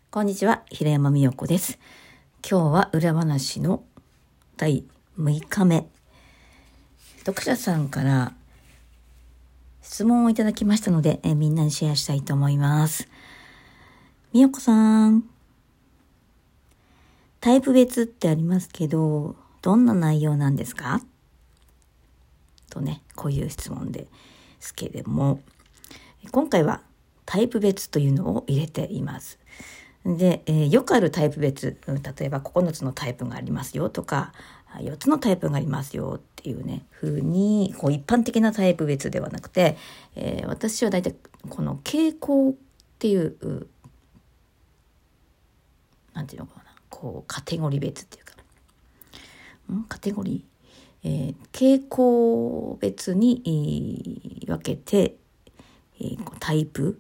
こんにちは、平山美代子です。今日は裏話の第6日目。読者さんから質問をいただきましたので、みんなにシェアしたいと思います。美代子さん、タイプ別ってありますけど、どんな内容なんですか？とね、こういう質問ですけれども、今回はタイプ別というのを入れています。で、よくあるタイプ別、例えば9つのタイプがありますよとか、4つのタイプがありますよっていうね、風にこう一般的なタイプ別ではなくて、私は大体この傾向っていう、なんていうのかな、こうカテゴリー別っていうか、カテゴリー、傾向別に分けて、タイプ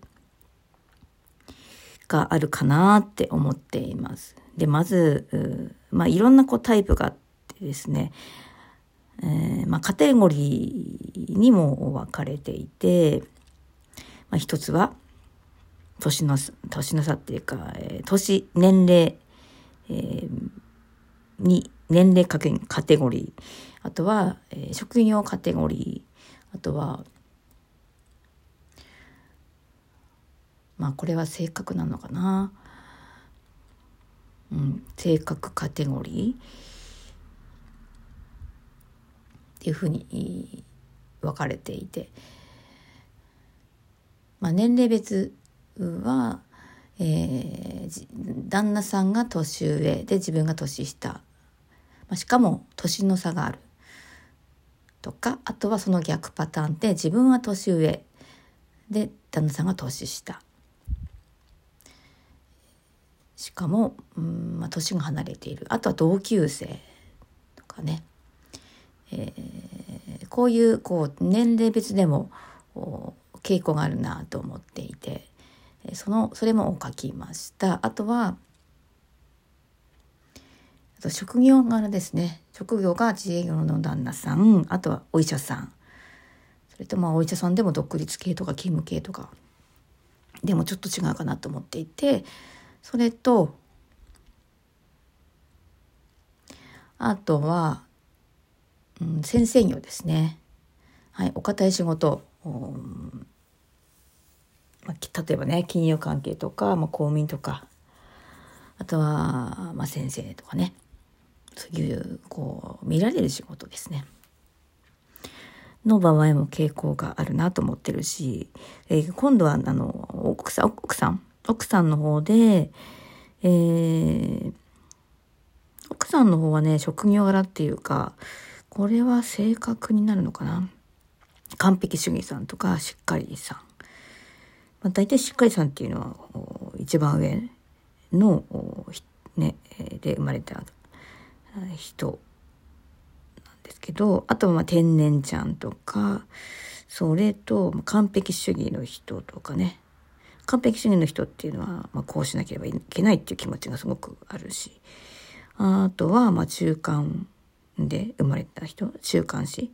があるかなって思っています。で、まず、いろんなタイプがあってですね、カテゴリーにも分かれていて、一つは年の差っていうか、年齢、に年齢カテゴリー、あとは、職業カテゴリー、あとはこれは性格なのかな、性格カテゴリーっていうふうに分かれていて、年齢別は、旦那さんが年上で自分が年下、しかも年の差があるとか、あとはその逆パターンで自分は年上で旦那さんが年下、しかも、年が離れている、あとは同級生とかね、こういう年齢別でも傾向があるなと思っていて、それも書きました。あと職業柄ですね。職業が自営業の旦那さん、あとはお医者さん、それとお医者さんでも独立系とか勤務系とかでもちょっと違うかなと思っていて、それとあとは、先生業ですね。はい、お堅い仕事、例えばね、金融関係とか、公務員とか、あとは、先生とかね、そういう見られる仕事ですねの場合も傾向があるなと思ってるし、今度は奥さんの方で、奥さんの方はね、職業柄っていうか、これは性格になるのかな、完璧主義さんとかしっかりさん、大体しっかりさんっていうのは一番上のねで生まれた人なんですけど、あとは天然ちゃんとか、それと完璧主義の人とかね、完璧主義の人っていうのは、こうしなければいけないっていう気持ちがすごくあるし、あとは中間で生まれた人、中間子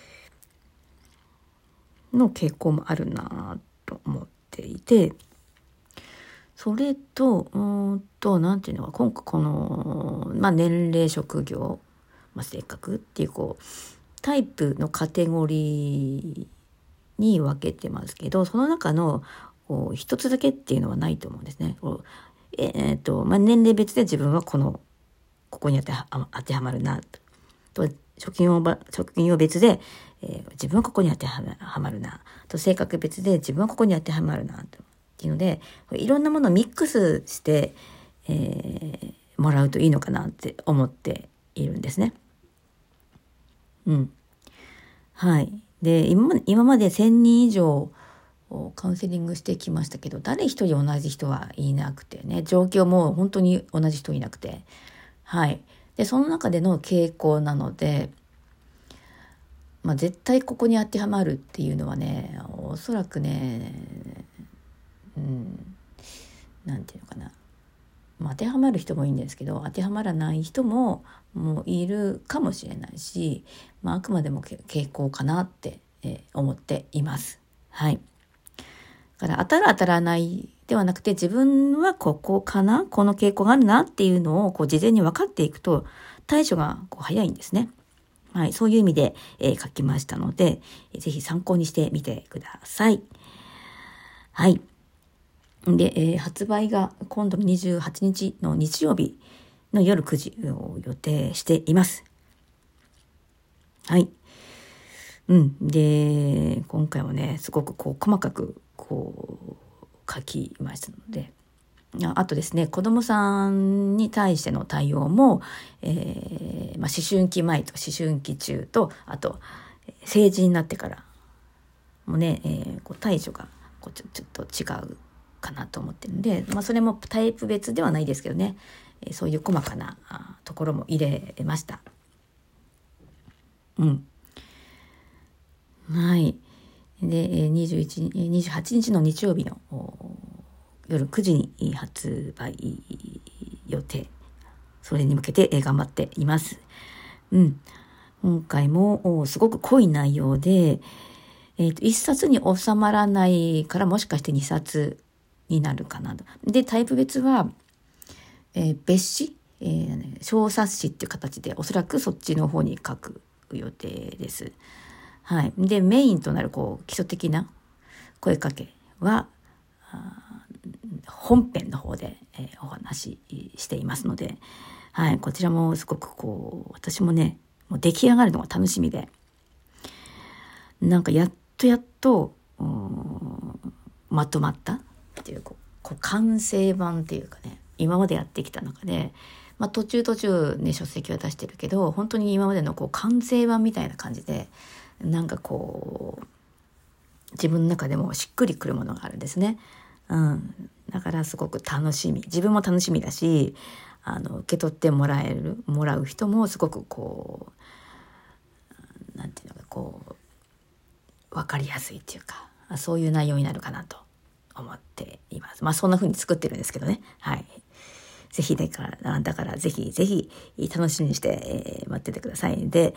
の傾向もあるなと思っていて、それとなんていうのか、今回この、年齢、職業、性格っていうタイプのカテゴリーに分けてますけど、その中の一つだけっていうのはないと思うんですね。年齢別で自分はここに当てはまるなと、職業別で、自分はここに当てはまるなと、性格別で自分はここに当てはまるなとっていうので、いろんなものをミックスして、もらうといいのかなって思っているんですね。はい。で、今まで1000人以上カウンセリングしてきましたけど、誰一人同じ人はいなくてね、状況も本当に同じ人いなくて、はい。で、その中での傾向なので、絶対ここに当てはまるっていうのはね、おそらくね、なんていうのかな、当てはまる人もいいんですけど、当てはまらない人もいるかもしれないし、あくまでも傾向かなって、思っています。はい。だから当たる当たらないではなくて、自分はここかな、この傾向があるなっていうのを事前に分かっていくと対処が早いんですね。はい、そういう意味で、書きましたので、ぜひ参考にしてみてください。はい。で、発売が今度の28日の日曜日の夜9時を予定しています。はい。で、今回はね、すごく細かく書きましたので、あとですね、子供さんに対しての対応も、思春期前と思春期中と、あと成人になってからもね、対処がちょっと違うかなと思ってるんで、それもタイプ別ではないですけどね、そういう細かなところも入れました。はい。で、28日の日曜日の夜9時に発売予定。それに向けて頑張っています。今回もすごく濃い内容で、1冊に収まらないからもしかして2冊になるかなと。で、タイプ別は、別紙、小冊子っていう形でおそらくそっちの方に書く予定です。はい。で、メインとなる基礎的な声かけは本編の方で、お話ししていますので、はい、こちらもすごく私もね、もう出来上がるのが楽しみで、なんかやっとまとまったっていう完成版っていうかね、今までやってきた中で、途中ね書籍は出してるけど、本当に今までの完成版みたいな感じで、なんか自分の中でもしっくりくるものがあるんですね。だからすごく楽しみ、自分も楽しみだし、受け取ってもらう人もすごくなんていうのか分かりやすいっていうか、そういう内容になるかなと思っています。そんな風に作ってるんですけどね。はい。ぜひだからぜひ楽しみにして、待っててください。で、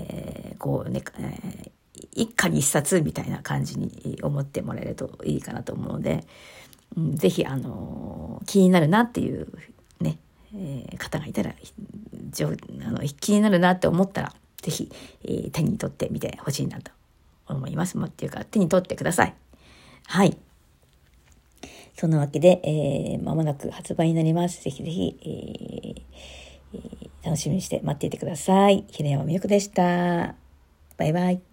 一家に一冊みたいな感じに思ってもらえるといいかなと思うので、ぜひ気になるなっていうね、方がいたら気になるなって思ったらぜひ、手に取ってみてほしいなと思います。っていうか手に取ってください。はい。そんなわけで、間もなく発売になります。ぜひぜひ、楽しみにして待っていてください。平山美代子でした。バイバイ。